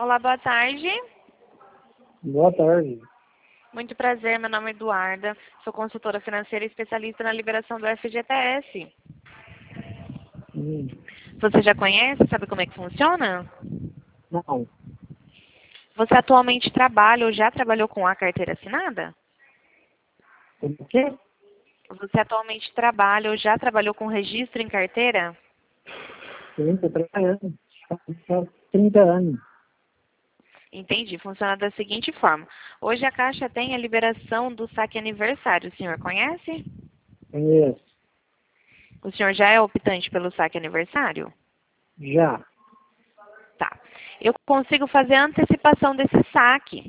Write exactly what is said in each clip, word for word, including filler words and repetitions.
Olá, boa tarde. Boa tarde. Muito prazer, meu nome é Eduarda. Sou consultora financeira e especialista na liberação do F G T S. Hum, Você já conhece? Sabe como é que funciona? não. Você atualmente trabalha ou já trabalhou com a carteira assinada? O quê? Você atualmente trabalha ou já trabalhou com registro em carteira? Sim, tô trabalhando. Faz trinta anos. Entendi. Funciona da seguinte forma. Hoje a Caixa tem a liberação do saque aniversário. O senhor conhece? Conheço. O senhor já é optante pelo saque aniversário? Já. Tá. Eu consigo fazer a antecipação desse saque.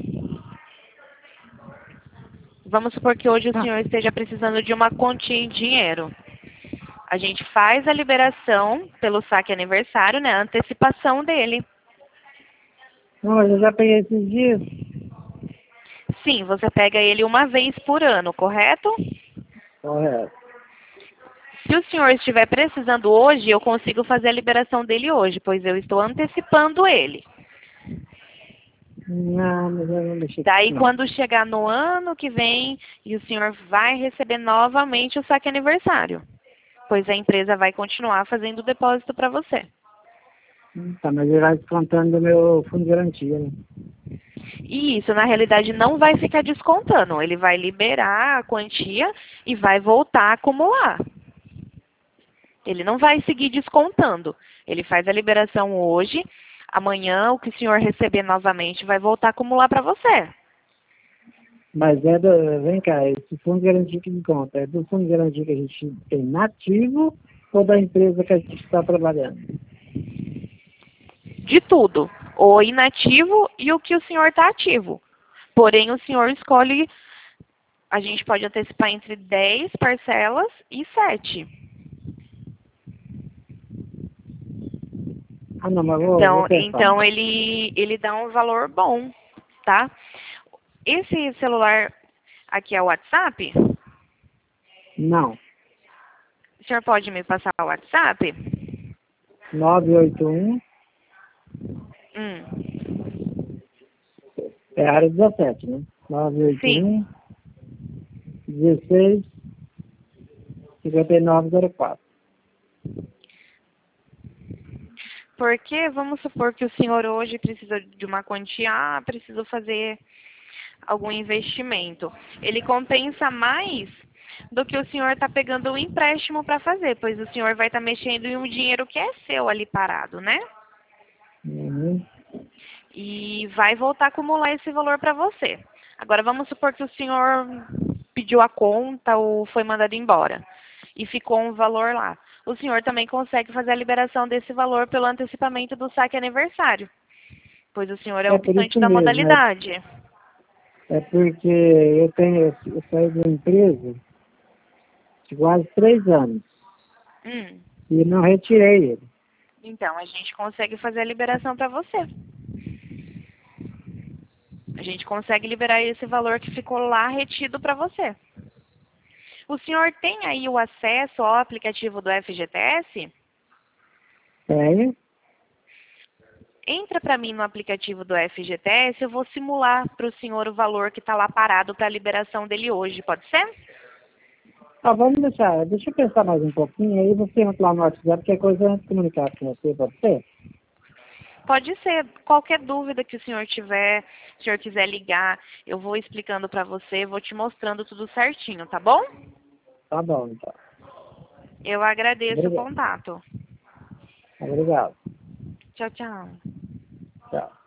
Vamos supor que hoje o Ah, senhor esteja precisando de uma quantia em dinheiro. A gente faz a liberação pelo saque aniversário, né? A antecipação dele. não, mas eu já peguei esses dias. Sim, você pega ele uma vez por ano, correto? Correto. Se o senhor estiver precisando hoje, eu consigo fazer a liberação dele hoje, pois eu estou antecipando ele. Não, mas eu não mexi com Daí, isso, não. quando chegar no ano que vem, e o senhor vai receber novamente o saque aniversário, pois a empresa vai continuar fazendo o depósito para você. Hum, Tá, mas ele vai descontando do meu fundo de garantia, né? E isso, na realidade, não vai ficar descontando. Ele vai liberar a quantia e vai voltar a acumular. Ele não vai seguir descontando. Ele faz a liberação hoje, amanhã o que o senhor receber novamente vai voltar a acumular para você. Mas é do, vem cá, esse fundo de garantia que me conta, é do fundo de garantia que a gente tem nativo ou da empresa que a gente está trabalhando? De tudo. O inativo e o que o senhor está ativo. Porém, o senhor escolhe, a gente pode antecipar entre dez parcelas e sete. Ah, não, mas vou, vou Então, pensar. então ele, ele dá um valor bom, tá? Esse celular aqui é o WhatsApp? Não. O senhor pode me passar o WhatsApp? nove oito um Hum, é a área dezessete, né? nove oito sim. um dezesseis cinquenta e nove zero quatro. Porque vamos supor que o senhor hoje precisa de uma quantia, ah, preciso fazer algum investimento. Ele compensa mais do que o senhor está pegando um empréstimo para fazer, pois o senhor vai estar mexendo em um dinheiro que é seu ali parado, né? Uhum. E vai voltar a acumular esse valor para você. Agora, vamos supor que o senhor pediu a conta ou foi mandado embora e ficou um valor lá. O senhor também consegue fazer a liberação desse valor pelo antecipamento do saque aniversário, pois o senhor é É por optante isso da mesmo, é, modalidade. é porque eu tenho, eu saí de uma empresa de quase três anos Hum, e não retirei ele. então, a gente consegue fazer a liberação para você. A gente consegue liberar esse valor que ficou lá retido para você. O senhor tem aí o acesso ao aplicativo do F G T S? Tenho, Entra para mim no aplicativo do F G T S, eu vou simular para o senhor o valor que está lá parado para a liberação dele hoje, pode ser? ah, vamos deixar, deixa eu pensar mais um pouquinho, aí você entra lá no WhatsApp, que é coisa antes de comunicar com você, pode ser? Pode ser. Qualquer dúvida que o senhor tiver, se o senhor quiser ligar, eu vou explicando para você, vou te mostrando tudo certinho, tá bom? Tá bom, então. Eu agradeço o Obrigado. contato. Obrigado. Tchau, tchau. Tchau.